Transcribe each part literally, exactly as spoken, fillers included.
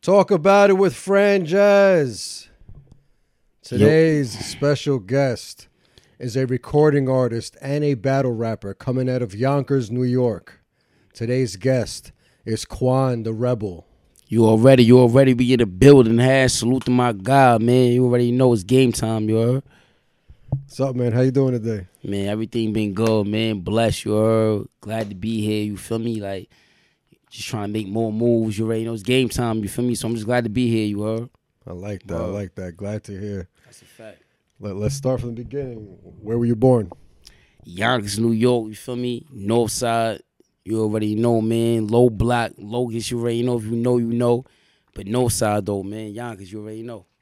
Talk about it with Fran Jazz. Today's yep. special guest is a recording artist and a battle rapper coming out of Yonkers, New York. Today's guest is Quan the Rebel. You already, you already be in the building. Hash, salute to my God, man. You already know it's game time, you heard? What's up, man? How you doing today? Man, everything been good, man. Bless you, heard? Glad to be here, you feel me? Like, just trying to make more moves. You already know it's game time, you feel me? So I'm just glad to be here, you heard? I like that, Whoa. I like that. Glad to hear. That's a fact. Let, let's start from the beginning. Where were you born? Yonkers, New York, you feel me? North side. You already know, man. Low block, Locust, you already know. If you know, you know. But north side, though, man. Yonkers, you already know.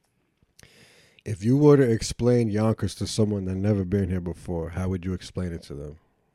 If you were to explain Yonkers to someone that never been here before, how would you explain it to them?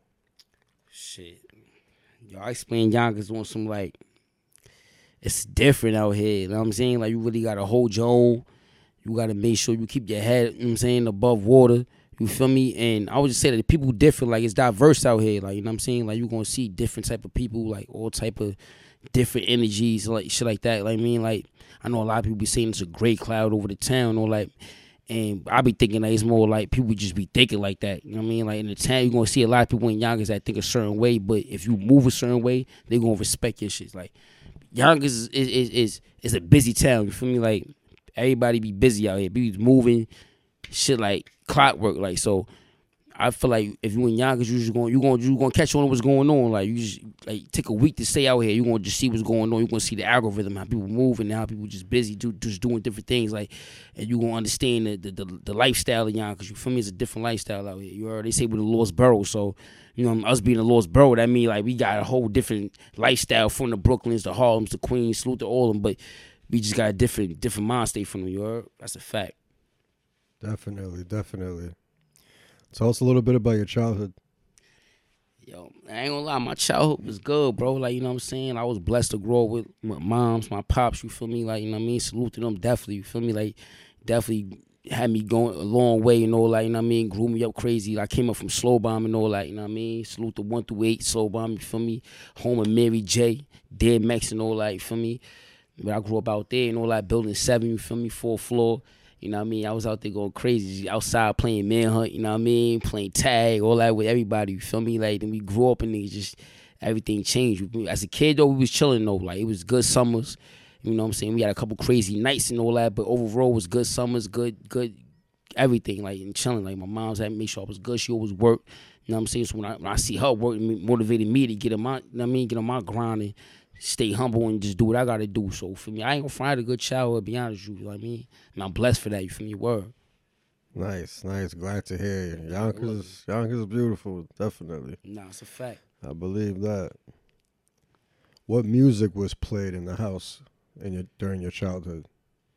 Shit. Yo, I explain Yonkers on some, like, it's different out here. You know what I'm saying? Like, you really got to hold your own. You got to make sure you keep your head, you know what I'm saying, above water. You feel me? And I would just say that the people different, like it's diverse out here. Like, you know what I'm saying? Like, you're going to see different type of people, like all type of different energies, like shit like that. Like, I mean, like, I know a lot of people be saying it's a gray cloud over the town or like, and I be thinking that it's more like people just be thinking like that. You know what I mean? Like, in the town, you're going to see a lot of people in Yonkers that think a certain way, but if you move a certain way, they're going to respect your shit. Like, Yonkers is, is, is, is a busy town. You feel me? Like, everybody be busy out here. Be moving, shit like clockwork. Like, so I feel like if you in Yonkers, you just going you going you going to catch on what's going on. Like, you just like take a week to stay out here. You going to just see what's going on. You going to see the algorithm, how people move, and how people just busy, do, just doing different things. Like, and you going to understand the, the the the lifestyle of Yonkers. You feel me? It's a different lifestyle out here. You heard they say we're the lost borough. So, you know, us being a lost borough, that mean like we got a whole different lifestyle from the Brooklyns, the Harlems, the Queens, salute to all of them. But we just got a different different mind state from them. You heard? That's a fact. Definitely, definitely. Tell us a little bit about your childhood. Yo, I ain't gonna lie, my childhood was good, bro. Like, you know what I'm saying? I was blessed to grow up with my moms, my pops, you feel me? Like, you know what I mean? Salute to them, definitely, you feel me? Like, definitely had me going a long way, you know, like, you know what I mean? Grew me up crazy. I came up from Slow Bomb and all that, you know what I mean? Salute to one through eight, Slow Bomb, you feel me? Home of Mary J, Dead Max and all that, you feel me? But I grew up out there and all that, building seven, you feel me? Fourth floor. You know what I mean? I was out there going crazy, outside playing manhunt, you know what I mean? Playing tag, all that with everybody, you feel me? Like, then we grew up and it just, everything changed. As a kid, though, we was chilling, though. Like, it was good summers, you know what I'm saying? We had a couple crazy nights and all that, but overall, it was good summers, good, good, everything, like, and chilling. Like, my mom's had to make sure I was good. She always worked, you know what I'm saying? So when I, when I see her work, it motivated me to get on my, you know what I mean? Get on my grind and stay humble and just do what I gotta do. So for me, I ain't gonna find a good childhood, be honest with you, you know what I mean? And I'm blessed for that, you feel me? Word. Nice, nice. Glad to hear you. Yonkers, Yonkers is beautiful, definitely. Nah, it's a fact. I believe that. What music was played in the house in your during your childhood?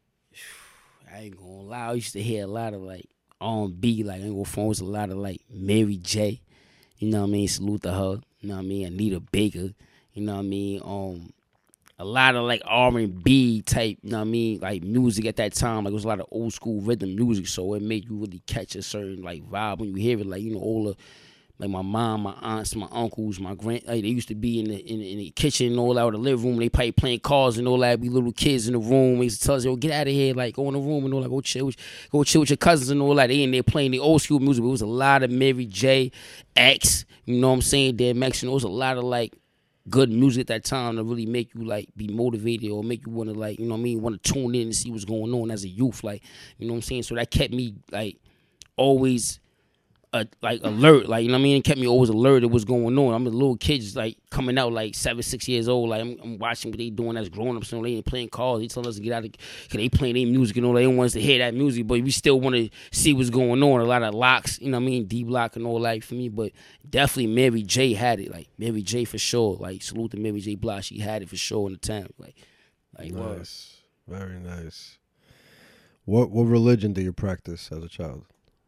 I ain't gonna lie, I used to hear a lot of like R and B, like I ain't gonna phone was a lot of like Mary J. You know what I mean? Salute to her. You know what I mean? Anita Baker. You know what I mean? Um, a lot of like R and B type, you know what I mean? Like music at that time, like it was a lot of old school rhythm music, so it made you really catch a certain like vibe when you hear it. Like, you know, all the like my mom, my aunts, my uncles, my grand, like they used to be in the in, the- in the kitchen and all that, or the living room. They probably playing cards and all that. Be little kids in the room. They used to tell us, "Yo, get out of here! Like, go in the room and all that. Go chill, with, go chill with your cousins and all that." They in there playing the old school music. But it was a lot of Mary J, X. You know what I'm saying? Dead Max. And it was a lot of like good music at that time to really make you like be motivated or make you want to like, you know what I mean, want to tune in and see what's going on as a youth, like, you know what I'm saying? So that kept me like always uh, like alert, like, you know what I mean? It kept me always alert of what's going on. I'm a little kid just like coming out like seven, six years old, like I'm, I'm watching what they doing as growing up. So they ain't playing cards. They telling us to get out of, cause they playing their music and all. They don't want us to hear that music, but we still want to see what's going on. A lot of locks, you know what I mean? D Block and all that for me, but definitely Mary J had it. Like Mary J for sure. Like salute to Mary J Block. She had it for sure in the town. Like, like nice, what? Very nice. What what religion do you practice as a child?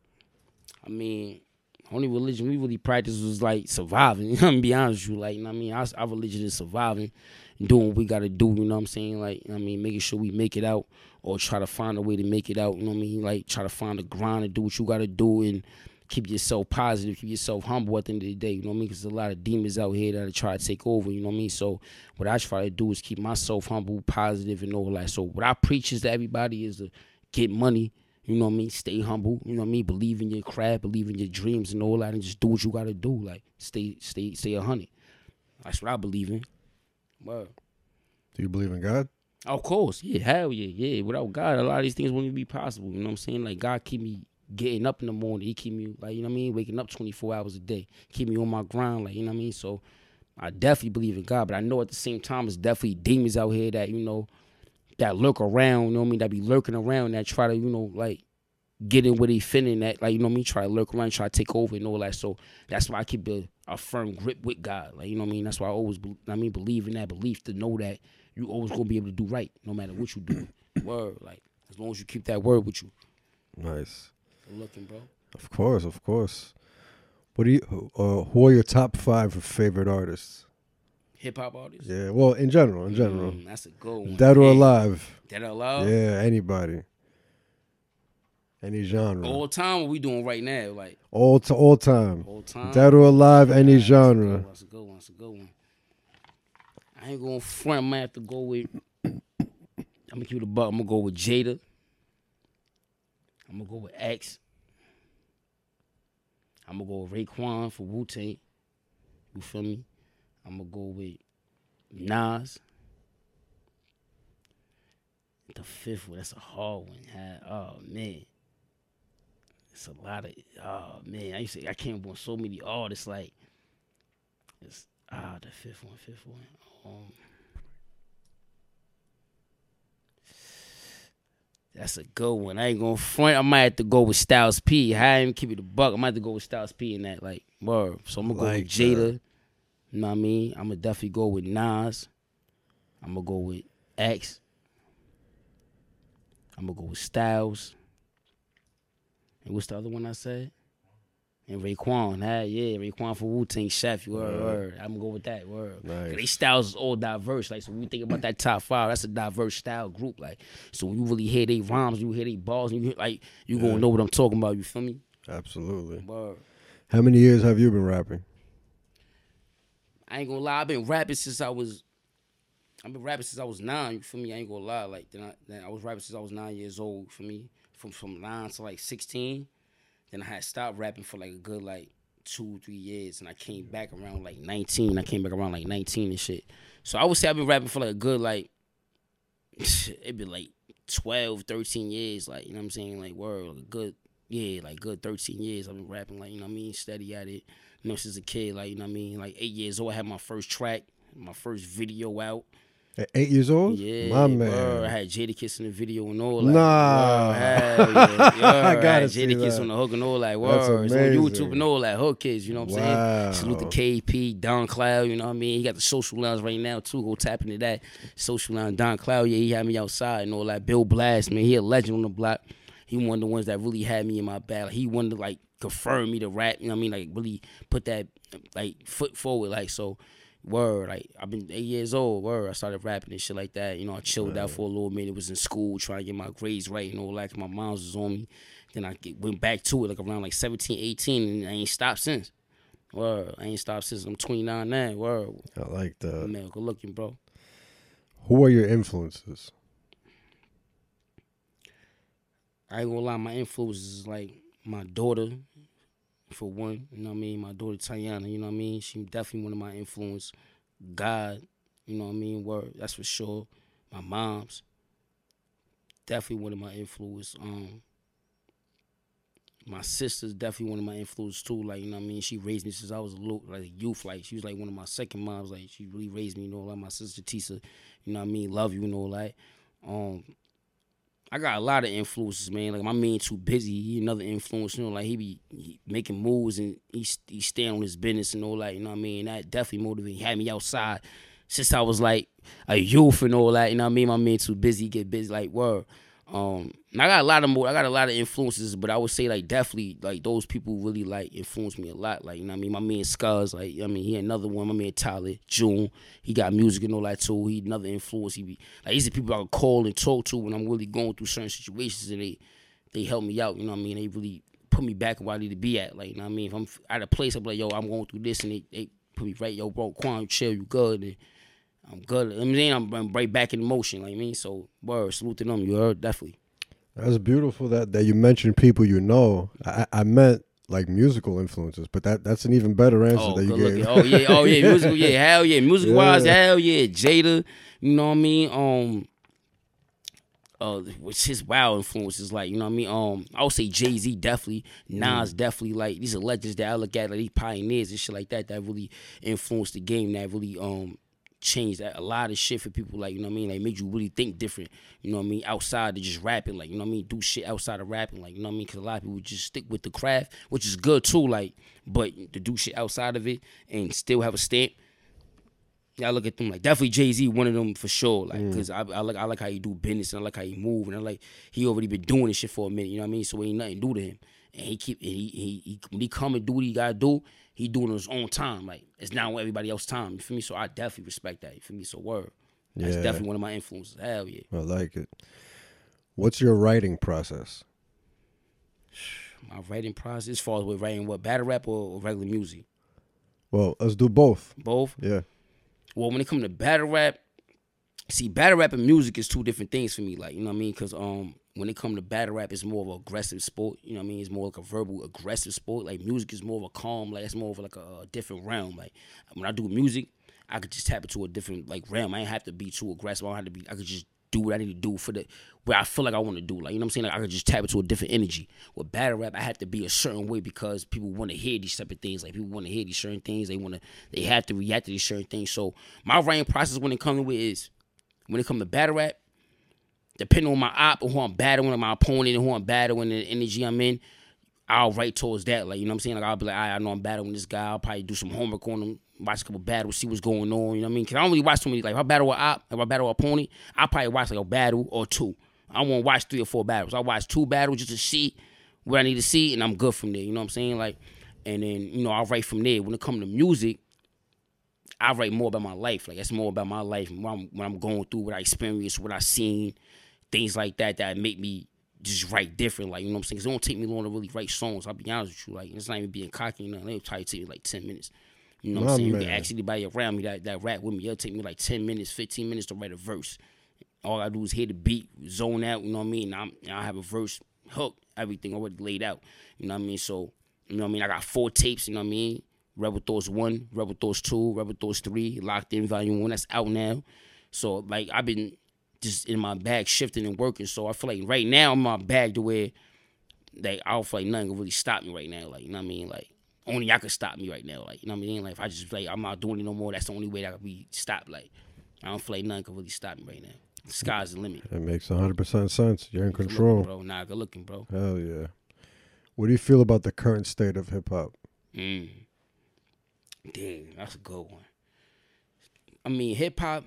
I mean, only religion we really practiced was like surviving. You know, I'm gonna be honest with you. Like, you know what I mean, our, our religion is surviving and doing what we gotta do. You know what I'm saying? Like, you know what I mean, making sure we make it out or try to find a way to make it out. You know what I mean? Like, try to find a grind and do what you gotta do and keep yourself positive, keep yourself humble at the end of the day, you know what I mean? Because there's a lot of demons out here that try to take over, you know what I mean? So what I try to do is keep myself humble, positive, and all that. So what I preach is to everybody is to get money, you know what I mean? Stay humble, you know what I mean? Believe in your craft, believe in your dreams and all that, and just do what you got to do. Like, stay, stay, stay a hundred. That's what I believe in. Word. Do you believe in God? Of course, yeah, hell yeah, yeah. Without God, a lot of these things wouldn't be possible. You know what I'm saying? Like, God keep me getting up in the morning. He keep me, like, you know what I mean? Waking up twenty-four hours a day. Keep me on my grind, like, you know what I mean? So, I definitely believe in God, but I know at the same time, there's definitely demons out here that, you know, that lurk around, you know what I mean? That be lurking around, that try to, you know, like, get in where they fit in that, like, you know what I mean? Try to lurk around, try to take over and all that. So, that's why I keep a, a firm grip with God. Like, you know what I mean? That's why I always, I mean, believe in that belief to know that you always gonna be able to do right, no matter what you do. Word, like, as long as you keep that word with you. Nice. Good looking, bro. Of course, of course. What do you? Uh, who are your top five favorite artists? Hip hop artists. Yeah, well, in general, in general. Mm, that's a good one. Dead or Hey, alive? Dead or alive? Yeah, anybody. Any genre. All time, what we doing right now? Like, all to all time. all time. Dead or alive, any Yeah, genre. That's a good one. That's a good one. I ain't going front. I might have to go with. I'm gonna keep it a buck. I'm gonna go with Jada. I'm gonna go with X. I'm gonna go with Raekwon for Wu-Tang. You feel me? I'm gonna go with Nas. The fifth one, that's a hard one. Oh man, it's a lot of. Oh man, I used to. I came up with so many artists. Like, it's ah the fifth one, fifth one. Um, that's a good one. I ain't gonna front. I might have to go with Styles P. I ain't keep it a buck. I might have to go with Styles P in that. Like, word. So I'm gonna Like go with Jada. that. You know what I mean? I'm gonna definitely go with Nas. I'm gonna go with X. I'm gonna go with Styles. And what's the other one I said? And Raekwon. Ah, yeah, Raekwon for Wu-Tang Chef. Word, word. I'm gonna go with that. Word. Nice. These styles is all diverse. Like, so when you think about that top five, that's a diverse style group. Like, so when you really hear they rhymes, you hear they balls, and you hear, like, you Yeah. gonna know what I'm talking about. You feel me? Absolutely. Word. How many years have you been rapping? I ain't gonna lie. I've been rapping since I was. I've been rapping since I was nine. You feel me? I ain't gonna lie. Like, then I, then I was rapping since I was nine years old. For me, from from nine to like sixteen. Then I had stopped rapping for like a good like two, three years, and I came back around like nineteen. I came back around like nineteen and shit. So I would say I've been rapping for like a good like it'd be like twelve, thirteen years. Like, you know what I'm saying? Like, word, like a good yeah, like good thirteen years. I've been rapping, like, you know what I mean, steady at it. You know, since a kid, like, you know what I mean, like eight years old, I had my first track, my first video out. At eight years old? Yeah, My man. word. I had Jadakiss in the video and all that. Nah. Word, hell yeah, yeah. I I gotta had see Jadakiss that. on the hook and all that. That's Word. It's on amazing. YouTube and all that. Hook kids, you know what I'm Wow. saying? Salute to K P, Don Cloud, you know what I mean? He got the Social Lounge right now too. Go tap into that. Social Lounge, Don Cloud, yeah, he had me outside and all that. Bill Blast, man, he a legend on the block. He one of the ones that really had me in my bag. Like, he wanted to like confirm me to rap, you know what I mean? Like, really put that like foot forward, like, so. Word, like, I've been eight years old. Word, I started rapping and shit like that. You know, I chilled out for a little minute. Was in school trying to get my grades right and all that. 'Cause my mom was on me. Then I get, went back to it like around like seventeen, eighteen, and I ain't stopped since. Word, I ain't stopped since. I'm twenty-nine now. Word, I like that. man, good looking, bro. Who are your influences? I ain't gonna lie, my influences is like my daughter, for one. You know what I mean? My daughter Tayana. You know what I mean? She definitely one of my influence. God, you know what I mean? Word, that's for sure. My mom's definitely one of my influence. Um, my sister's definitely one of my influence too. Like, you know what I mean? She raised me since I was a little, like a youth. Like, she was like one of my second moms. Like, she really raised me. You know, like my sister Tisa. You know what I mean? Love you. You know, like, um, I got a lot of influences, man. Like, my man too busy. He another influence. You know, like he be he making moves and he he staying on his business and all that. You know what I mean? That definitely motivated. He had me outside since I was like a youth and all that. You know what I mean? My man too busy. He get busy like word. Um, and I got a lot of more. I got a lot of influences, but I would say like definitely like those people really like influenced me a lot. Like, you know what I mean? My man Scuzz, like, I mean, he another one. My man Tyler June, he got music and all that too. He another influence. He be like, these are people I can call and talk to when I'm really going through certain situations, and they they help me out. You know what I mean? They really put put me back where I need to be at. Like, you know what I mean? If I'm at a place, I'm like, yo, I'm going through this, and they, they put me right, yo, bro, Quan, chill, you good, and I'm good. I mean, I'm, I'm right back in motion, like, I mean, so, word, salute to them, you heard, definitely. That's beautiful that, that you mentioned people you know. I, I meant, like, musical influences, but that that's an even better answer Oh, that you good gave. looking. Oh, yeah, oh, yeah, musical, yeah, hell yeah. Music-wise, Yeah. hell yeah, Jada, you know what I mean? Um, uh, which his wild influences, like, you know what I mean? Um, I would say Jay-Z definitely, Nas mm. definitely, like, these are legends that I look at, like, these pioneers and shit like that, that really influenced the game, that really, um, changed that, a lot of shit for people, like, you know what I mean? Like, made you really think different, you know what I mean? Outside of just rapping, like, you know what I mean? Do shit outside of rapping, like, you know what I mean? Because a lot of people just stick with the craft, which is good too, like, but to do shit outside of it and still have a stamp, I look at them like definitely Jay-Z, one of them for sure. Like, mm. cause I, I like I like how he do business and I like how he move and I like he already been doing this shit for a minute. You know what I mean? So ain't nothing new to him. And he keep and he he, he when he come and do what he gotta do, he doing it on his own time. Like it's not on everybody else's time. You feel me? So I definitely respect that. You feel me? So word. That's yeah. definitely one of my influences. Hell yeah. I like it. What's your writing process? My writing process, as far as with writing what battle rap or, or regular music? Well, let's do both. Both? Yeah. Well, when it comes to battle rap, see, battle rap and music is two different things for me. Like, you know what I mean? Because um, when it comes to battle rap, it's more of an aggressive sport. You know what I mean? It's more like a verbal, aggressive sport. Like, music is more of a calm. Like, it's more of like a, a different realm. Like, when I do music, I could just tap into a different, like, realm. I ain't have to be too aggressive. I don't have to be, I could just do what I need to do for the, where I feel like I want to do. Like, you know what I'm saying? Like, I could just tap into a different energy. With battle rap, I have to be a certain way because people want to hear these type of things. Like, people want to hear these certain things. They want to, they have to react to these certain things. So, my writing process when it comes to it is, when it comes to battle rap, depending on my op or who I'm battling, my opponent and who I'm battling and the energy I'm in, I'll write towards that. Like, you know what I'm saying? Like, I'll be like, I know I'm battling this guy. I'll probably do some homework on him, watch a couple battles, see what's going on. You know what I mean? Because I don't really watch too many. Like, if I battle with op, if I battle with opponent, I'll probably watch like a battle or two. I won't watch three or four battles. I watch two battles just to see what I need to see, and I'm good from there. You know what I'm saying? Like, and then, you know, I'll write from there. When it comes to music, I write more about my life. Like, that's more about my life, when I'm, when I'm going through, what I experienced, what I seen, things like that that make me just write different. Like, you know what I'm saying? Because it don't take me long to really write songs. I'll be honest with you. Like, it's not even being cocky. You know, it'll probably take me like ten minutes. You know what I'm saying? Man. You can ask anybody around me that, that rap with me. It'll take me like ten minutes, fifteen minutes to write a verse. All I do is hear the beat, zone out, you know what I mean? I'm, I have a verse, hook, everything already laid out. You know what I mean? So, you know what I mean? I got four tapes, you know what I mean? Rebel Thoughts one, Rebel Thoughts two, Rebel Thoughts three, Locked In Volume one, that's out now. So, like, I've been just in my bag shifting and working. So, I feel like right now I'm in my bag to where, like, I don't feel like nothing can really stop me right now. Like, you know what I mean? Like, only y'all can stop me right now. Like, you know what I mean? Like, if I just, like, I'm not doing it no more, that's the only way that I can be stopped. Like, I don't feel like nothing can really stop me right now. The sky's the limit. That makes one hundred percent sense. You're in good control. Looking, bro. Nah, good looking, bro. Hell yeah. What do you feel about the current state of hip-hop? Mm. Dang, that's a good one. I mean, hip-hop,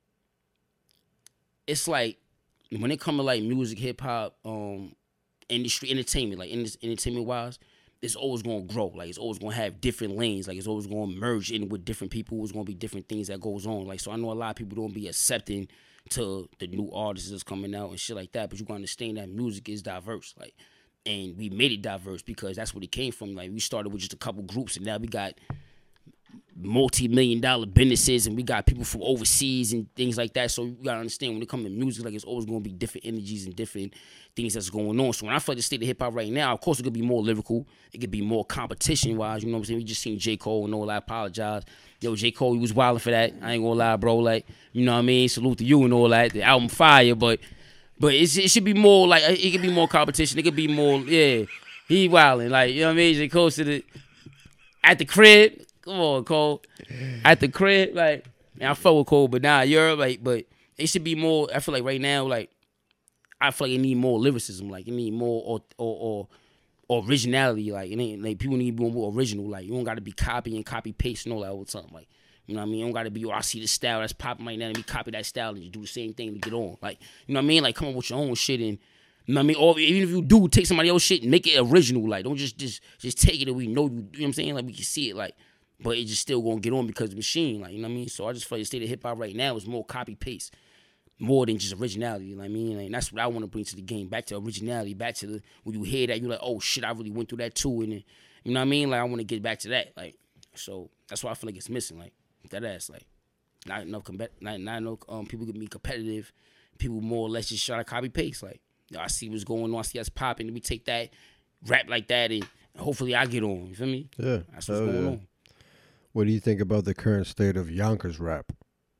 it's like, when it comes to, like, music, hip-hop, um, industry, entertainment, like, entertainment-wise, it's always going to grow. Like, it's always going to have different lanes. Like, it's always going to merge in with different people. It's going to be different things that goes on. Like, so I know a lot of people don't be accepting to the new artists that's coming out and shit like that, but you got to understand that music is diverse. Like, and we made it diverse because that's where it came from. Like, we started with just a couple groups, and now we got multi-million dollar businesses, and we got people from overseas and things like that. So you gotta understand, when it comes to music, like, it's always gonna be different energies and different things that's going on. So when I feel like the state of hip-hop right now, of course it could be more lyrical, it could be more competition wise, you know what I'm saying? We just seen J. Cole, and all, I apologize. Yo, J. Cole, he was wilding for that. I ain't gonna lie, bro. Like, you know what I mean? Salute to you and all that. The album fire, but but it's, it should be more like, it could be more competition. It could be more, yeah. He wilding, like, you know what I mean? J. Cole to the at the crib. Come on, Cole. At the crib, like, man, I fuck with Cole, but nah, you're like, but it should be more. I feel like right now, like, I feel like it need more lyricism, like, it need more or or, or originality, like, it ain't like people need to be more original, like, you don't got to be copying, copy pasting all that all the time, like, you know what I mean? You don't got to be, oh, I see the style that's popping right now, and me copy that style and you do the same thing to get on, like, you know what I mean? Like, come up with your own shit and. You know what I mean? Or even if you do take somebody else's shit and make it original, like, don't just just just take it and we know you. You know what I'm saying? Like, we can see it, like. But it just still gonna get on because of the machine, like, you know what I mean? So I just feel like the state of hip hop right now is more copy paste. more than just originality. You know what I mean? Like, that's what I want to bring to the game. Back to originality. Back to the when you hear that, you're like, oh shit, I really went through that too. And then, you know what I mean? Like, I want to get back to that. Like, so that's why I feel like it's missing. Like that ass. Like, not enough. Com- not not enough. Um, people can be competitive. People more or less just try to copy paste. Like, yo, I see what's going on. I see us popping. Let me take that rap like that, and hopefully I get on. You feel me? Yeah, that's what's going yeah. on. What do you think about the current state of Yonkers rap?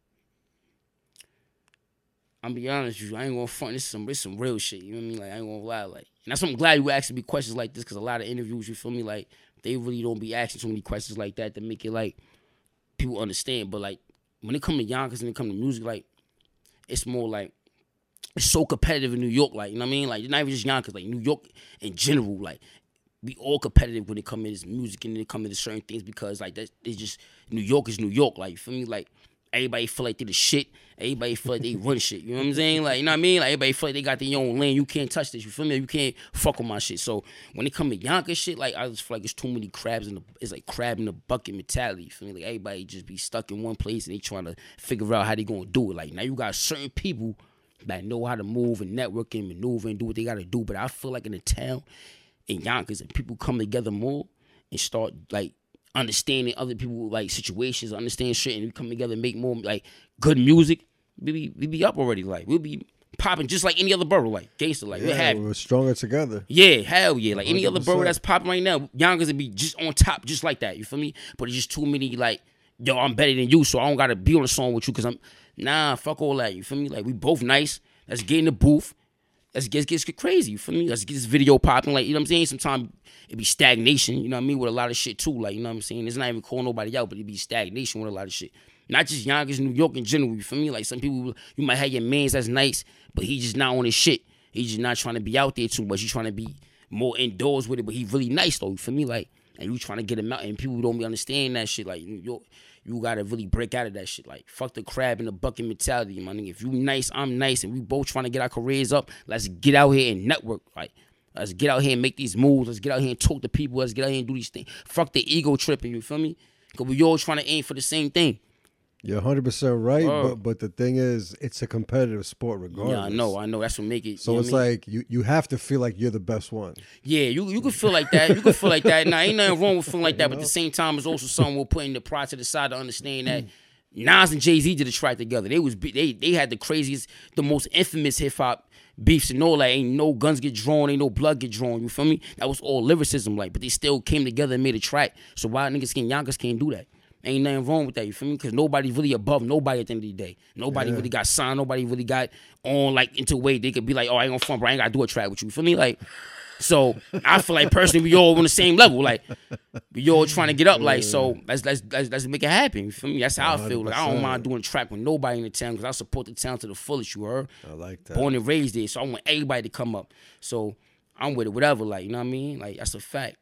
I'm be honest with you, I ain't gonna front. This is some, this some real shit. You know what I mean? Like, I ain't gonna lie. Like, and that's why I'm glad you asking me questions like this, because a lot of interviews, you feel me? Like, they really don't be asking too many questions like that to make it like people understand. But like, when it come to Yonkers and it come to music, like, it's more like it's so competitive in New York. Like, you know what I mean? Like, it's not even just Yonkers. Like, New York in general, like, we all competitive when it come to this music and it come to certain things, because like that, it's just New York is New York. Like, you feel me? Like, everybody feel like they the shit. Everybody feel like they run shit. You know what I'm saying? Like, you know what I mean? Like, everybody feel like they got their own lane. You can't touch this. You feel me? You can't fuck with my shit. So when it come to Yonkers shit, like, I just feel like it's too many crabs in the. It's like crab in the bucket mentality. You feel me? Like, everybody just be stuck in one place and they trying to figure out how they gonna do it. Like, now you got certain people that know how to move and network and maneuver and do what they gotta do. But I feel like in the town, in Yonkers, and people come together more and start like understanding other people like situations, understand shit, and we come together and make more like good music. We be we be up already. Like, we'll be popping just like any other borough, like gangster. Like, Yeah, we're happy. we're stronger together. Yeah, hell yeah. Like any other borough one hundred percent that's popping right now, Yonkers would be just on top, just like that. You feel me? But it's just too many like, yo, I'm better than you, so I don't gotta be on a song with you because I'm nah, fuck all that. You feel me? Like, we both nice. Let's get in the booth. Let's get, let's get crazy, you feel me? Let's get this video popping. Like, you know what I'm saying? Sometimes it be stagnation, you know what I mean, with a lot of shit too. Like, you know what I'm saying? It's not even calling nobody out, but it be stagnation with a lot of shit. Not just Yonkers, New York in general, you feel me? Like, some people, you might have your mans that's nice, but he just not on his shit. He just not trying to be out there too much. He trying to be more indoors with it, but he really nice though, you feel me? Like, and you trying to get him out, and people don't be understanding that shit. Like, New York, you gotta really break out of that shit. Like, fuck the crab in the bucket mentality, my nigga. If you nice, I'm nice, and we both trying to get our careers up, let's get out here and network. Like, let's get out here and make these moves. Let's get out here and talk to people. Let's get out here and do these things. Fuck the ego tripping, you feel me? Because we all trying to aim for the same thing. You're one hundred percent right, Word. but but the thing is, it's a competitive sport regardless. Yeah, I know, I know. That's what make it. So you know it's what I mean? like you, you have to feel like you're the best one. Yeah, you you can feel like that. You can feel like that. Now, ain't nothing wrong with feeling like that, but at the same time, it's also something we're putting the pride to the side to understand that Nas and Jay-Z did a track together. They was they they had the craziest, the most infamous hip hop beefs and all that. Ain't no guns get drawn, ain't no blood get drawn. You feel me? That was all lyricism, like, but they still came together and made a track. So why niggas can Yonkers can't do that? Ain't nothing wrong with that, you feel me? Because nobody's really above nobody at the end of the day. Nobody Yeah. really got signed. Nobody really got on, like, into a way they could be like, oh, I ain't gonna front, bro. I ain't gotta do a track with you. You feel me? Like, so I feel like personally we all on the same level. Like, we all trying to get up. Like, so let's let's let's, let's make it happen. You feel me? That's how I feel. Like, I don't mind doing a track with nobody in the town because I support the town to the fullest. You heard? I like that. Born and raised there, so I want everybody to come up. So I'm with it, whatever. Like, you know what I mean? Like, that's a fact.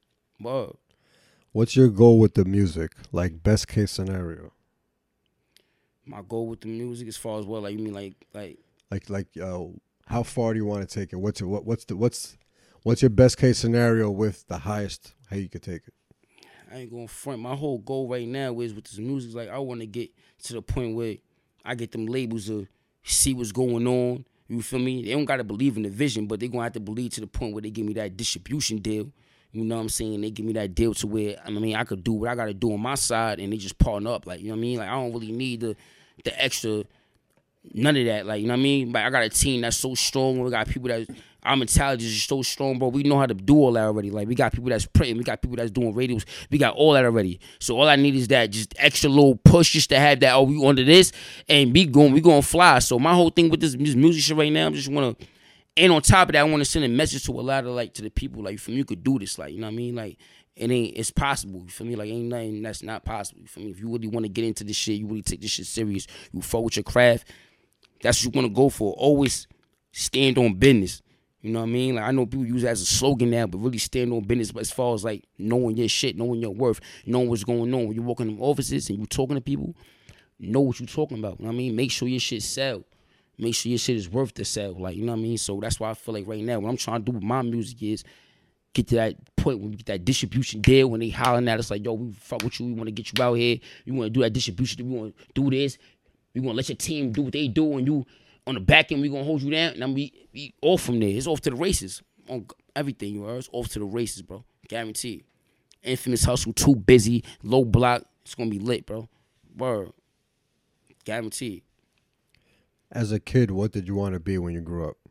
Whoa. What's your goal with the music? Like, best case scenario? My goal with the music, as far as what, like, you mean like like Like like uh, how far do you want to take it? What's your, what what's the what's what's your best case scenario with the highest how you could take it? I ain't gonna front. My whole goal right now is with this music, like, I want to get to the point where I get them labels to see what's going on. You feel me? They don't gotta believe in the vision, but they gonna have to believe to the point where they give me that distribution deal. You know what I'm saying? They give me that deal to where, I mean, I could do what I got to do on my side, and they just partner up. Like, you know what I mean? Like, I don't really need the the extra, none of that. Like, you know what I mean? Like, I got a team that's so strong. We got people that, our mentality is so strong, bro. We know how to do all that already. Like, we got people that's printing. We got people that's doing radios. We got all that already. So all I need is that just extra little push just to have that, oh, we under this, and be going, we going to fly. So my whole thing with this, this music shit right now, I just want to, and on top of that, I want to send a message to a lot of, like, to the people, like, from you could do this, like, you know what I mean? Like, it ain't, it's possible, you feel me? Like, ain't nothing that's not possible, you feel me? If you really want to get into this shit, you really take this shit serious, you fuck with your craft, that's what you want to go for. Always stand on business, you know what I mean? Like, I know people use it as a slogan now, but really stand on business, but as far as, like, knowing your shit, knowing your worth, knowing what's going on, when you walk in them offices and you talking to people, know what you talking about, you know what I mean? Make sure your shit sell. Make sure your shit is worth the sell, like, you know what I mean? So that's why I feel like right now, what I'm trying to do with my music is get to that point when we get that distribution deal, when they hollering at us like, yo, we fuck with you, we want to get you out here, you want to do that distribution, we want to do this, we want to let your team do what they do, and you on the back end, we gonna hold you down, and then we, we off from there. It's off to the races. On everything, you heard? It's off to the races, bro. Guaranteed. Infamous Hustle, Too Busy, Low Block. It's gonna be lit, bro. Word. Guaranteed. As a kid, what did you want to be when you grew up?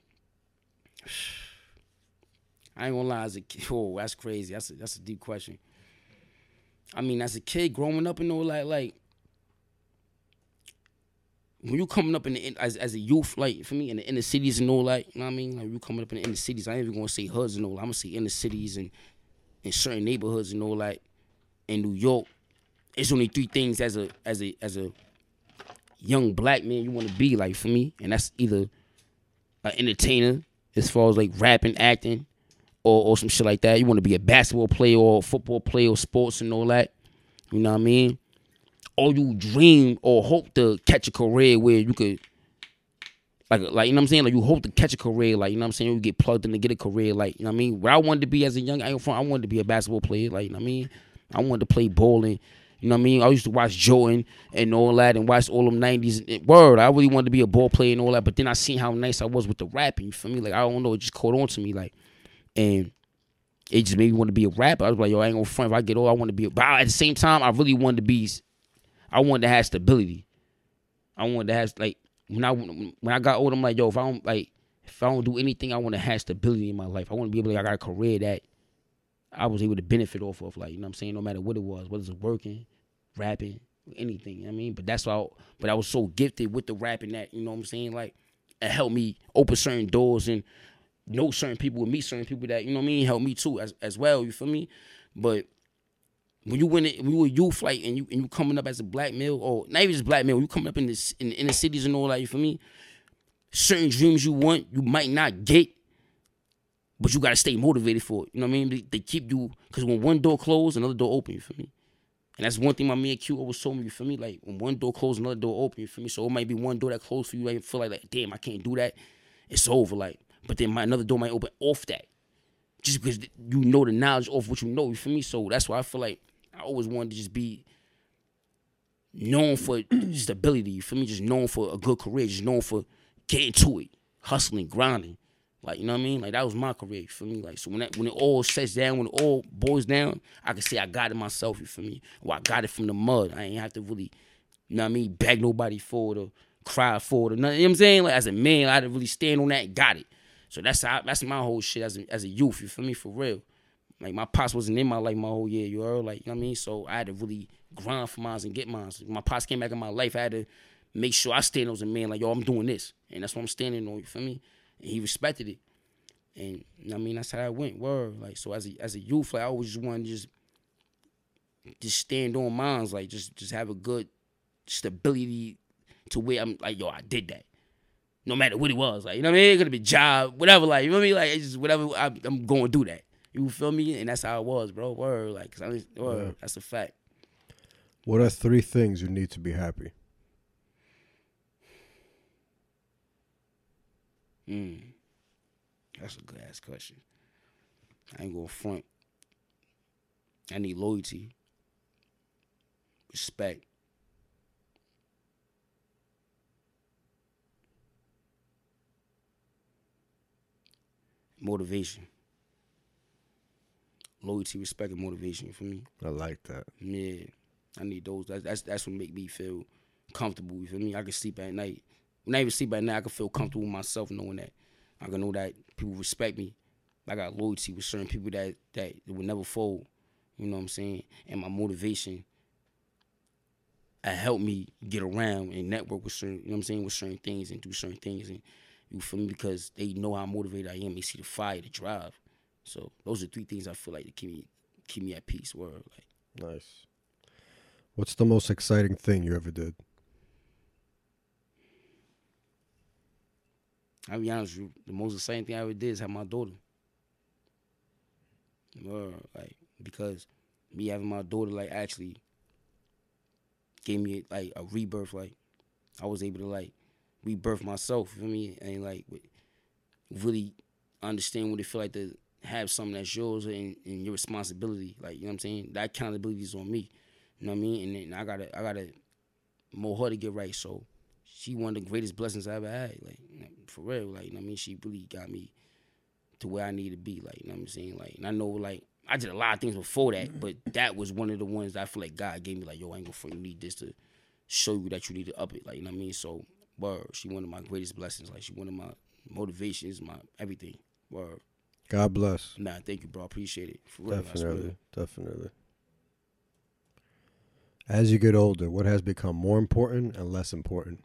I ain't gonna lie, as a kid, oh, that's crazy. That's a, that's a deep question. I mean, as a kid growing up and all that, like, when you coming up in the as as a youth, like for me in the inner cities and all that, you know what I mean? Like you coming up in the inner cities, I ain't even gonna say hoods and all that. I'm gonna say inner cities and in certain neighborhoods and all that. In New York, it's only three things as a as a as a young black man you want to be, like for me, and that's either an entertainer as far as like rapping, acting, or or some shit like that. You want to be a basketball player or a football player or sports and all that. You know what I mean? Or you dream or hope to catch a career where you could, like, like you know what I'm saying? Like, you hope to catch a career, like, you know what I'm saying? You get plugged in to get a career, like, you know what I mean? Where I wanted to be as a young, I, I wanted to be a basketball player, like, you know what I mean? I wanted to play bowling, you know what I mean? I used to watch Jordan and all that and watch all them nineties. Word, I really wanted to be a ball player and all that, but then I seen how nice I was with the rapping, you feel me? Like, I don't know, it just caught on to me, like, and it just made me want to be a rapper. I was like, yo, I ain't gonna front. If I get old, I want to be a, but at the same time, I really wanted to be, I wanted to have stability. I wanted to have, like, when I when I got old, I'm like, yo, if I don't like, if I don't do anything, I want to have stability in my life. I want to be able to, like, I got a career that I was able to benefit off of, like, you know what I'm saying? No matter what it was, whether it's working, rapping, anything, you know what I mean? But that's why, I, but I was so gifted with the rapping that, you know what I'm saying? Like, it helped me open certain doors and know certain people and meet certain people that, you know what I mean, help me too as as well, you feel me? But when you win it, when you a youth, like, and you and you coming up as a black male, or not even just black male, you coming up in this in the inner cities and all that, you feel me? Certain dreams you want, you might not get, but you gotta stay motivated for it. You know what I mean? They, they keep you, because when one door closed, another door open, you feel me? And that's one thing my man Q always told me, you feel me? Like, when one door closed, another door open, you feel me? So it might be one door that closed for you, like, feel like, like, damn, I can't do that. It's over, like. But then my another door might open off that, just because you know the knowledge of what you know, you feel me? So that's why I feel like I always wanted to just be known for stability, you feel me? Just known for a good career, just known for getting to it, hustling, grinding. Like, you know what I mean? Like, that was my career, you feel me? Like, so when that, when it all sets down, when it all boils down, I can say I got it myself, you feel me? Or I got it from the mud. I ain't have to really, you know what I mean, beg nobody for it or cry for it or nothing. You know what I'm saying? Like, as a man, I had to really stand on that and got it. So that's how, that's my whole shit as a, as a youth, you feel me? For real. Like, my pops wasn't in my life my whole year, you heard? Like, you know what I mean? So I had to really grind for mine and get mine. So when my pops came back in my life, I had to make sure I stand as a man, like, yo, I'm doing this. And that's what I'm standing on, you feel me? And he respected it. And, you know what I mean? That's how that went, word. Like, so as a, as a youth, like, I always just wanted to just, just stand on mines, like, just, just have a good stability to where I'm like, yo, I did that. No matter what it was, like, you know what I mean? It could have been job, whatever, like, you know what I mean? Like, it's just whatever, I, I'm going to do that. You feel me? And that's how it was, bro. Word, like, cause I just, word, yeah. That's a fact. What are three things you need to be happy? Hmm. That's a good ass question. I ain't gonna front. I need loyalty, respect, motivation. Loyalty, respect, and motivation for me. I like that. Yeah, I need those. That's that's, that's what make me feel comfortable. You feel me? I can sleep at night. When I even sleep at night, I can feel comfortable with myself knowing that I can know that people respect me. I got loyalty with certain people that that will never fold. You know what I'm saying? And my motivation uh, help me get around and network with certain, you know what I'm saying, with certain things and do certain things. And you feel me? Because they know how motivated I am. They see the fire, the drive. So those are three things I feel like that keep me keep me at peace. Word, like. Nice. What's the most exciting thing you ever did? I'll be honest with you, the most exciting thing I ever did is have my daughter. Word, like, because me having my daughter, like, actually gave me, like, a rebirth. Like, I was able to, like, rebirth myself, you feel me? And, like, really understand what it feel like to have something that's yours and, and your responsibility. Like, you know what I'm saying? That accountability is on me. You know what I mean? And then I gotta, I gotta more her to get right. So she one of the greatest blessings I ever had. Like, for real. Like, you know what I mean? She really got me to where I need to be. Like, you know what I'm saying? Like, and I know, like, I did a lot of things before that, but that was one of the ones that I feel like God gave me, like, yo, I ain't gonna front, you need this to show you that you need to up it. Like, you know what I mean? So, word, she one of my greatest blessings. Like, she one of my motivations, my everything. Word. God bless. Nah, thank you, bro. Appreciate it. For real, definitely, definitely. As you get older, what has become more important and less important?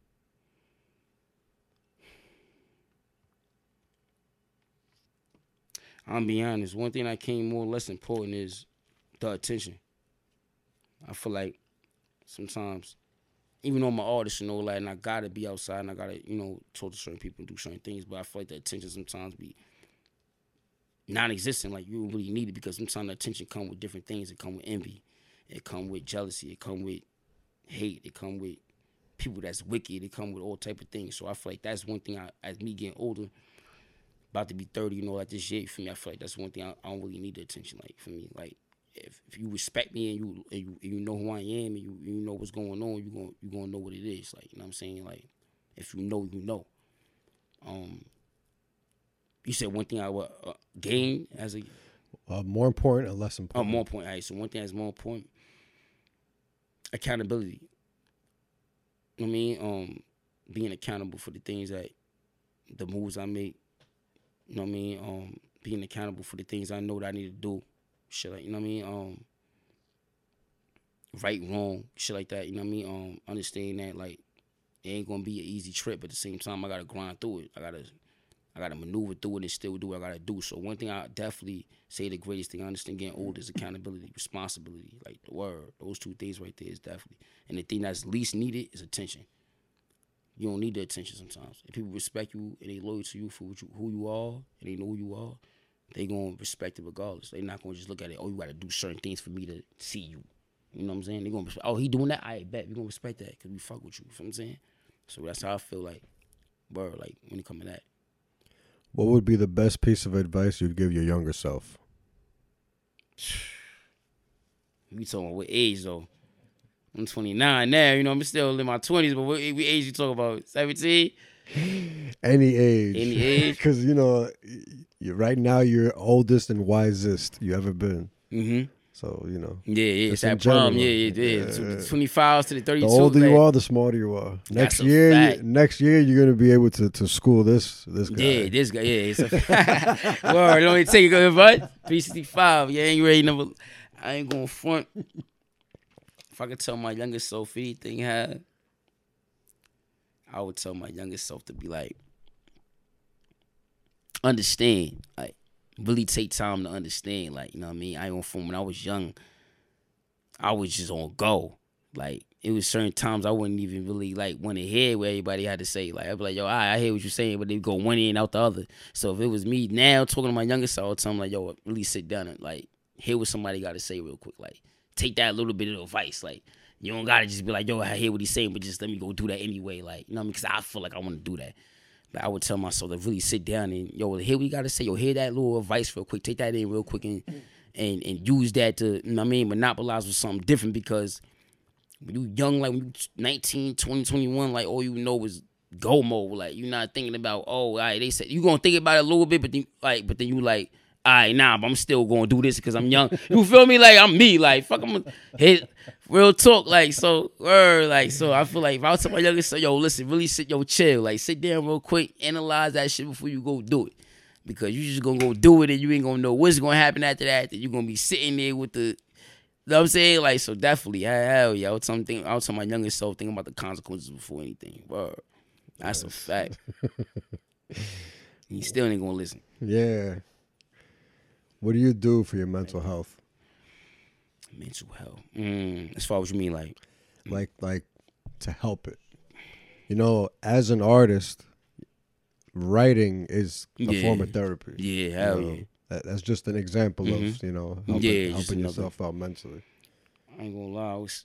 I'm be honest. One thing that came more or less important is the attention. I feel like sometimes, even though I'm an artist, you know, like, and I gotta be outside and I gotta, you know, talk to certain people and do certain things, but I feel like the attention sometimes be non-existent. Like, you really need it because sometimes the attention come with different things. It come with envy, it come with jealousy, it come with hate, it come with people that's wicked, it come with all type of things. So I feel like that's one thing. I, as me getting older, about to be thirty, you know, like this year, for me, I feel like that's one thing I, I don't really need the attention. Like, for me, like, if, if you respect me and you and you, and you know who I am and you, you know what's going on, you gonna you gonna know what it is. Like, you know what I'm saying? Like, if you know, you know. Um, you said one thing I would uh, gain as a uh, more important or less important? Oh, more important. All right, so one thing that's more important: accountability. You know what I mean? Um, being accountable for the things that the moves I make. You know what I mean? Um, being accountable for the things I know that I need to do. Shit like, you know what I mean? Um, right, wrong, shit like that. You know what I mean? Um, understand that, like, it ain't gonna be an easy trip, but at the same time, I gotta grind through it. I gotta, I gotta maneuver through it and still do what I gotta do. So one thing I definitely say the greatest thing I understand getting older is accountability, responsibility, like the word. Those two things right there is definitely. And the thing that's least needed is attention. You don't need the attention sometimes. If people respect you and they loyal to you for what you, who you are, and they know who you are, they gonna respect it regardless. They not gonna just look at it, oh, you gotta do certain things for me to see you. You know what I'm saying? They gonna respect, oh, he doing that? I bet we gonna respect that because we fuck with you. You know what I'm saying? So that's how I feel like, bro, like when it come to that. What would be the best piece of advice you'd give your younger self? We talking about what age though? I'm twenty-nine now, you know, I'm still in my twenties, but what, what age you talking about? seventeen? Any age. Any age? Because, you know, you, right now you're oldest and wisest you ever been. Mm-hmm. So, you know. Yeah, yeah, it's that problem. Yeah, yeah, yeah. yeah. twenty-five to the thirty-two. The older like, you are, the smarter you are. Next year, you, next year you're gonna be able to, to school this this guy. Yeah, this guy. Yeah, it's a fact. Word, don't even take it good, bud. three sixty-five. You ain't ready number. I ain't going front. If I could tell my younger self anything, had, I would tell my younger self to be like, understand, like, really take time to understand, like, you know what I mean? I ain't gonna front. When I was young, I was just on go. Like, it was certain times I wouldn't even really, like, want to hear what everybody had to say. Like, I'd be like, yo, all right, I hear what you're saying, but they go one in and out the other. So if it was me now talking to my younger self, I'd tell them, like, yo, really sit down and, like, hear what somebody got to say real quick. Like, take that little bit of advice. Like, you don't got to just be like, yo, I hear what he's saying, but just let me go do that anyway. Like, you know what I mean? Because I feel like I want to do that. But I would tell myself to really sit down and, yo, hear what you got to say. Yo, hear that little advice real quick. Take that in real quick and and, and use that to, you know what I mean, monopolize with something different. Because when you young, like when you nineteen, twenty, twenty-one, like all you know is go mode. Like, you're not thinking about, oh, all right, they said, you going to think about it a little bit, but then, like, but then you like, all right, nah, but I'm still going to do this because I'm young. You feel me? Like, I'm me. Like, fuck, I'm gonna hit real talk. Like, so, word, like, so I feel like if I was to my youngest, say, yo, listen, really sit, yo, chill. Like, sit down real quick, analyze that shit before you go do it. Because you just going to go do it and you ain't going to know what's going to happen after that. That you're going to be sitting there with the, you know what I'm saying? Like, so definitely, hell yeah. I would tell, think, I would tell my youngest self, think about the consequences before anything. Word. That's yes. a fact. He still ain't going to listen. Yeah. What do you do for your mental health? Mental health. Mm, as far as you mean, like, like, like to help it. You know, as an artist, writing is a yeah. form of therapy. Yeah, hell you know, yeah. That, that's just an example mm-hmm. of you know helping, yeah, helping yourself out mentally. I ain't gonna lie, I, was,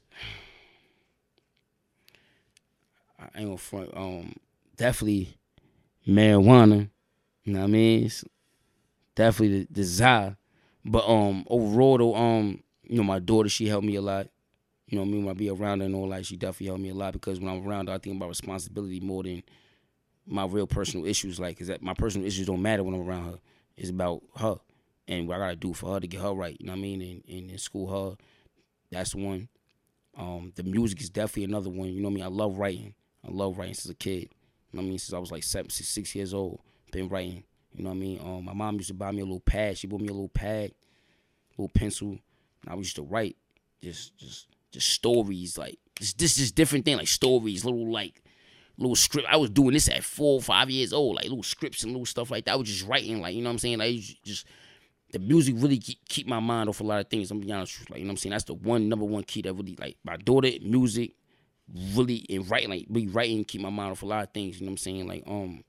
I ain't gonna front. Um, definitely marijuana. You know what I mean? It's, definitely the desire, but um overall though, um you know, my daughter, she helped me a lot. You know what I mean? When I be around her and all that, she definitely helped me a lot because when I'm around her, I think about responsibility more than my real personal issues. Like, cause that my personal issues don't matter when I'm around her. It's about her and what I gotta do for her to get her right. You know what I mean? And, and, and school her. That's one. Um, the music is definitely another one. You know what I mean? I love writing. I love writing since a kid. You know what I mean? Since I was like seven, six, six years old, been writing. You know what I mean? Um, my mom used to buy me a little pad. She bought me a little pad, little pencil. And I used to write just, just, just stories. Like this, this, this different thing. Like stories, little like, little script. I was doing this at four, five years old. Like little scripts and little stuff like that. I was just writing. Like you know what I'm saying? Like just. The music really keep, keep my mind off a lot of things. I'm gonna be honest with you. Like, you know what I'm saying? That's the one number one key that really, like, my daughter, music, really, and writing, like, really writing, keep my mind off a lot of things. You know what I'm saying? Like, um,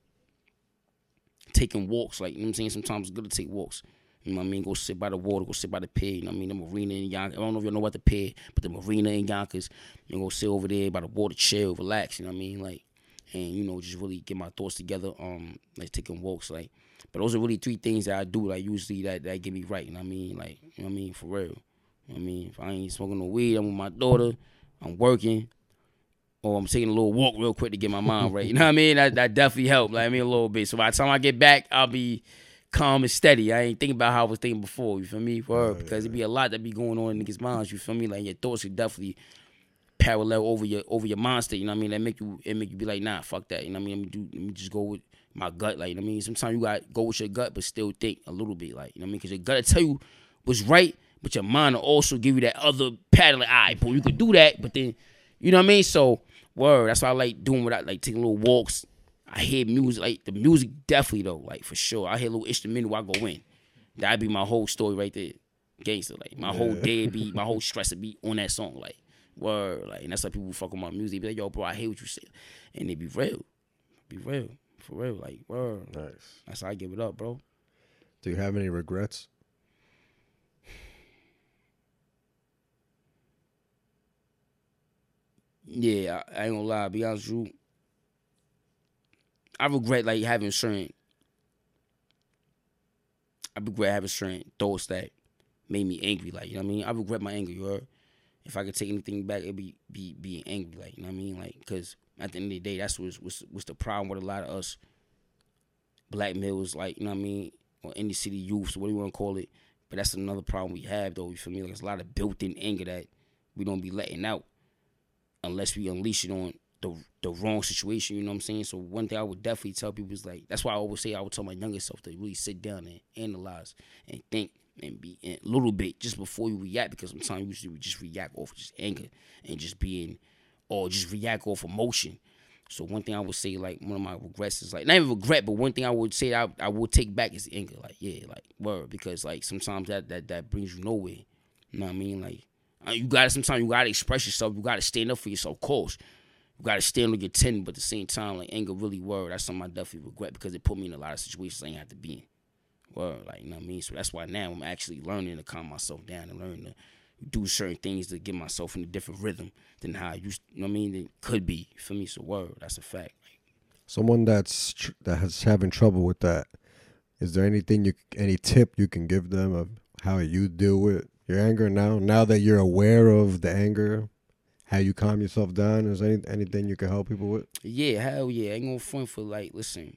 taking walks, like, you know what I'm saying? Sometimes it's good to take walks. You know what I mean? Go sit by the water, go sit by the pier. You know what I mean? The marina in Yonkers. I don't know if y'all know about the pier, but the marina in Yonkers. You know, go sit over there by the water, chill, relax. You know what I mean? Like, and, you know, just really get my thoughts together. Um, like, taking walks, like. But those are really three things that I do, like, usually that, that get me right, you know what I mean? Like, you know what I mean? For real. You know what I mean? If I ain't smoking no weed, I'm with my daughter, I'm working, or I'm taking a little walk real quick to get my mind right. You know what I mean? That that definitely helped, like, I mean, a little bit. So by the time I get back, I'll be calm and steady. I ain't thinking about how I was thinking before, you feel me? For oh, because yeah. It be a lot that be going on in niggas' minds, you feel me? Like, your thoughts could definitely parallel over your over your mind state, you know what I mean? That make you, it make you be like, nah, fuck that, you know what I mean? Let me, do, let me just go with my gut, like, you know what I mean? Sometimes you got to go with your gut, but still think a little bit, like, you know what I mean? Because your gut will tell you what's right, but your mind will also give you that other pattern, like, all right, boy, you could do that, but then, you know what I mean? So, word, that's why I like doing what I like, taking little walks. I hear music, like, the music definitely, though, like, for sure. I hear a little instrumental while I go in. That'd be my whole story right there. Gangster, like, my yeah. whole day be, my whole stress would be on that song, like, word, like, and that's why people fuck with my music. They be like, yo, bro, I hate what you say. And they be real. Be real. For real, like, word. Nice. That's how I give it up, bro. Do you have any regrets? Yeah, I, I ain't gonna lie. Be honest with you, I regret, like, having certain, I regret having certain thoughts that made me angry, like, you know what I mean? I regret my anger, you heard? If I could take anything back, it'd be, be being angry, like, you know what I mean? Like, because at the end of the day, that's what's, what's, what's the problem with a lot of us black males, like, you know what I mean, or inner city youths, what do you want to call it? But that's another problem we have, though, you feel me? Like, there's a lot of built-in anger that we don't be letting out unless we unleash it on the the wrong situation, you know what I'm saying? So one thing I would definitely tell people is, like, that's why I always say I would tell my younger self to really sit down and analyze and think and be a little bit just before you react, because sometimes usually we just react off just anger and just being, or just react off emotion. So one thing I would say, like, one of my regrets is, like, not even regret, but one thing I would say I I would take back is anger. Like, yeah, like, word, because, like, sometimes that that that brings you nowhere. You know what I mean? Like, you gotta, sometimes you gotta express yourself. You gotta stand up for yourself, of course. You gotta stand on your ten, but at the same time, like, anger really, word, that's something I definitely regret because it put me in a lot of situations I ain't have to be in. Word, like, you know what I mean? So that's why now I'm actually learning to calm myself down and learn to do certain things to get myself in a different rhythm than how I used, you know what I mean? It could be, for me, so word, that's a fact. Someone that's tr- that has having trouble with that, is there anything you, any tip you can give them of how you deal with your anger now? Now that you're aware of the anger, how you calm yourself down? Is there any, anything you can help people with? Yeah, hell yeah. I ain't gonna front for, like, listen,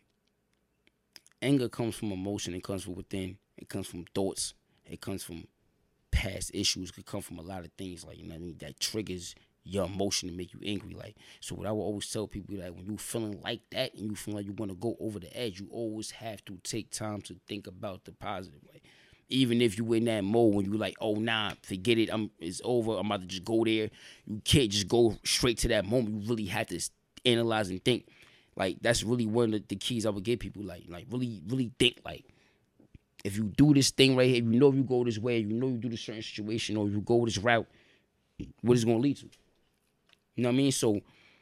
anger comes from emotion. It comes from within. It comes from thoughts. It comes from past issues. It could come from a lot of things, like, you know what I mean, that triggers your emotion to make you angry. Like, so what I will always tell people, like, when you feeling like that and you feel like you want to go over the edge, you always have to take time to think about the positive. Like, even if you in that mode when you like, oh, nah, forget it, I'm it's over, I'm about to just go there. You can't just go straight to that moment. You really have to analyze and think. Like, that's really one of the, the keys I would give people. Like, like really, really think. Like, if you do this thing right here, you know you go this way, you know you do this certain situation, or you go this route, what is it going to lead to? You know what I mean? So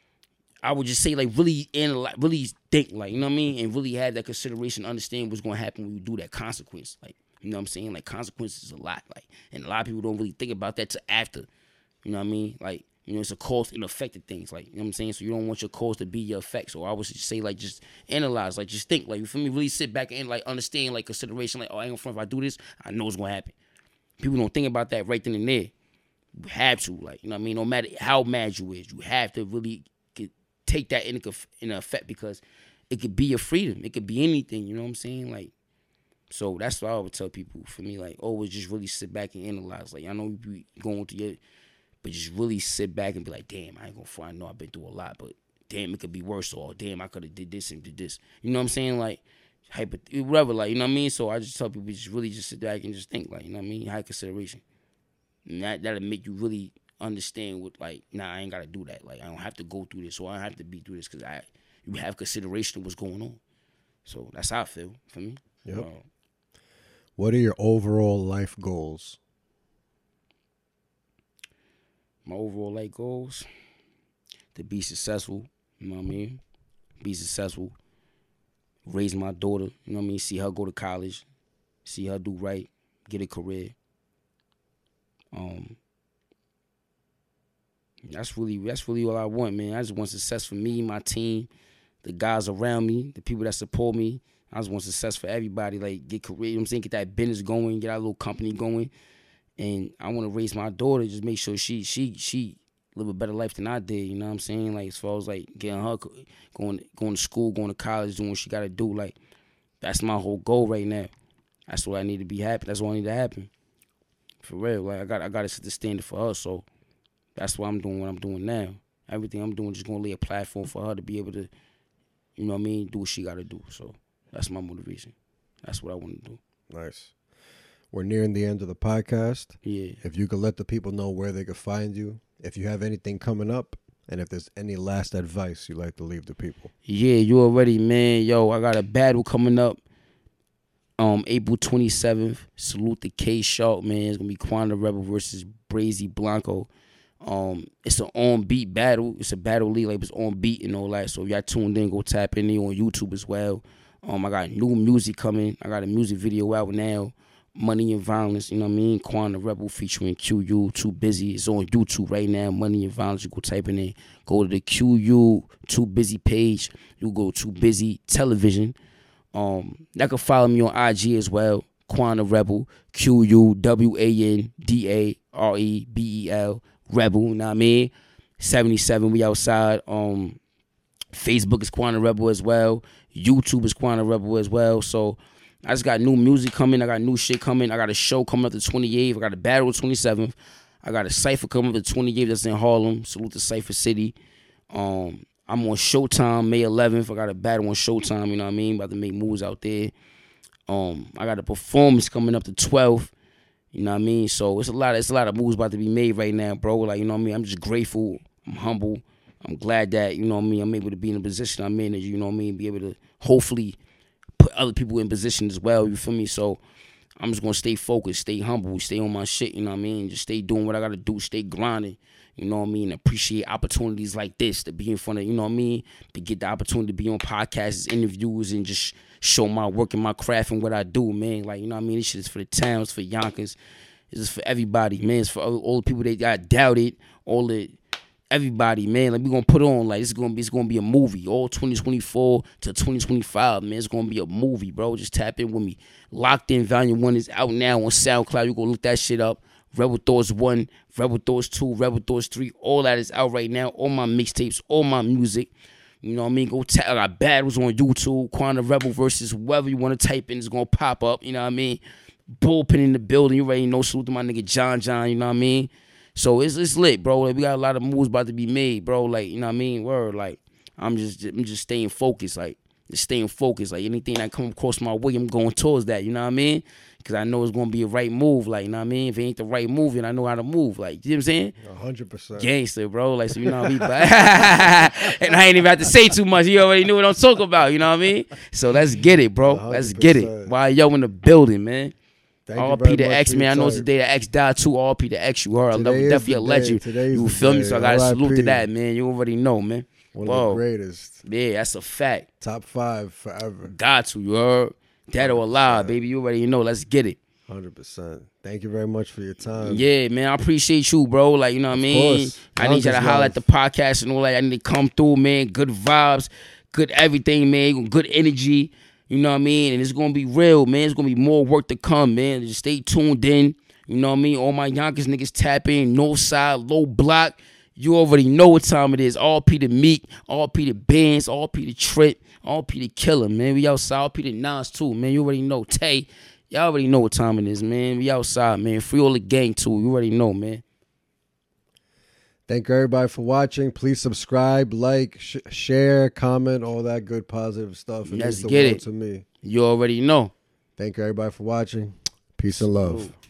I would just say, like, really analyze, really think, like, you know what I mean? And really have that consideration, understand what's going to happen when you do that consequence. Like, you know what I'm saying? Like, consequences is a lot. Like, and a lot of people don't really think about that till after. You know what I mean? Like, you know, it's a cause and effect of things. Like, you know what I'm saying? So you don't want your cause to be your effect. So I would just say, like, just analyze, like, just think. Like, you feel me? Really sit back and, like, understand, like, consideration. Like, oh, I ain't gonna front, if I do this, I know it's gonna happen. People don't think about that right then and there. You have to, like, you know what I mean? No matter how mad you is, you have to really get, take that into, into effect because it could be your freedom. It could be anything, you know what I'm saying? Like, so that's what I would tell people. For me, like, always just really sit back and analyze. Like, I know you be going through your, but just really sit back and be like, damn, I ain't gonna front. I know I've been through a lot, but damn, it could be worse. Or damn, I could have did this and did this. You know what I'm saying? Like, hyper, whatever, like, you know what I mean? So I just tell people just really just sit back and just think, like, you know what I mean? High consideration. And that, that'll make you really understand what, like, nah, I ain't got to do that. Like, I don't have to go through this, or I don't have to be through this because I, you have consideration of what's going on. So that's how I feel, for me. Yep. Uh, what are your overall life goals? My overall life goals, to be successful, you know what I mean? Be successful. Raise my daughter, you know what I mean? See her go to college. See her do right. Get a career. Um, that's really that's really all I want, man. I just want success for me, my team, the guys around me, the people that support me. I just want success for everybody. Like, get career, you know what I'm saying? Get that business going, get our little company going. And I want to raise my daughter, just make sure she she she live a better life than I did, you know what I'm saying? Like, as far as, like, getting her, going, going to school, going to college, doing what she got to do. Like, that's my whole goal right now. That's what I need to be happy. That's what I need to happen. For real. Like, I got I got to set the standard for her, so that's why I'm doing what I'm doing now. Everything I'm doing just going to lay a platform for her to be able to, you know what I mean, do what she got to do. So that's my motivation. That's what I want to do. Nice. We're nearing the end of the podcast. Yeah. If you could let the people know where they could find you, if you have anything coming up, and if there's any last advice you'd like to leave the people. Yeah, you already, man. Yo, I got a battle coming up. Um, April twenty-seventh. Salute the K Sharp, man. It's gonna be Quan the Rebel versus Brazy Blanco. Um, it's an on beat battle. It's a battle league, like it's on beat and all that. So if y'all tuned in, go tap in there on YouTube as well. Um, I got new music coming. I got a music video out now. Money and Violence, you know what I mean? Quan the Rebel featuring Q U, Too Busy. It's on YouTube right now, Money and Violence. You go type in there. Go to the Q U Too Busy page. You go Too Busy Television. Um, y'all can follow me on I G as well. Quan the Rebel, Q U W A N D A R E B E L, Rebel, you know what I mean? seventy-seven, we outside. Um, Facebook is Quan the Rebel as well. YouTube is Quan the Rebel as well. So I just got new music coming. I got new shit coming. I got a show coming up the twenty-eighth. I got a battle the twenty-seventh. I got a Cypher coming up the twenty-eighth. That's in Harlem. Salute to Cypher City. Um, I'm on Showtime May eleventh. I got a battle on Showtime, you know what I mean? About to make moves out there. Um, I got a performance coming up the twelfth. You know what I mean? So it's a lot of, it's a lot of moves about to be made right now, bro. Like, you know what I mean? I'm just grateful. I'm humble. I'm glad that, you know what I mean, I'm able to be in a position I'm in, you know what I mean, be able to hopefully put other people in position as well, you feel me? So I'm just going to stay focused, stay humble, stay on my shit, you know what I mean? Just stay doing what I got to do, stay grinding, you know what I mean? Appreciate opportunities like this to be in front of, you know what I mean? To get the opportunity to be on podcasts, interviews, and just show my work and my craft and what I do, man. Like, you know what I mean? This shit is for the town, it's for Yonkers, it's just for everybody, man. It's for all, all the people that got doubted, all the everybody, man. Like, we gonna put on, like, it's gonna be it's gonna be a movie. All twenty twenty-four to twenty twenty-five, man. It's gonna be a movie, bro. Just tap in with me. Locked In Volume One is out now on SoundCloud. You gonna look that shit up. Rebel Thoughts One, Rebel Thoughts Two, Rebel Thoughts Three. All that is out right now. All my mixtapes, all my music. You know what I mean? Go tap. I got battles on YouTube. Quan the Rebel versus whoever you want to type in is gonna pop up. You know what I mean? Bullpen in the building. You already know. Salute to my nigga John John. You know what I mean? So it's it's lit, bro. Like, we got a lot of moves about to be made, bro. Like, you know what I mean? Word. Like, I'm just I'm just staying focused. Like, just staying focused. Like, anything that come across my way, I'm going towards that. You know what I mean? Because I know it's going to be a right move. Like, you know what I mean? If it ain't the right move, then I know how to move. Like, you know what I'm saying? one hundred percent. Gangster, bro. Like, so you know what I mean? And I ain't even have to say too much. You already knew what I'm talking about. You know what I mean? So let's get it, bro. one hundred percent. Let's get it. Why yo in the building, man? R P the X, man. I know it's the day the X died too. R P the X, you heard. I love you. Definitely a legend. You feel me? So I got to salute to that, man. You already know, man. One of the greatest. Yeah, that's a fact. Top five forever. Got to, you heard. Dead or alive, baby. You already know. Let's get it. one hundred percent. Thank you very much for your time. Yeah, man. I appreciate you, bro. Like, you know what I mean? I need you to holler at the podcast and all that. I need to come through, man. Good vibes. Good everything, man. Good energy. You know what I mean? And it's going to be real, man. It's going to be more work to come, man. Just stay tuned in. You know what I mean? All my Yonkers niggas tap in, north side, low block. You already know what time it is. All P the Meek, all P the Benz, all P the Trip, all P the Killer, man. We outside, all P the Nas too, man. You already know. Tay, y'all already know what time it is, man. We outside, man. Free all the gang too. You already know, man. Thank you everybody for watching. Please subscribe, like, sh- share, comment, all that good positive stuff. It Let's means the get world it. to me. You already know. Thank you everybody for watching. Peace and love. Ooh.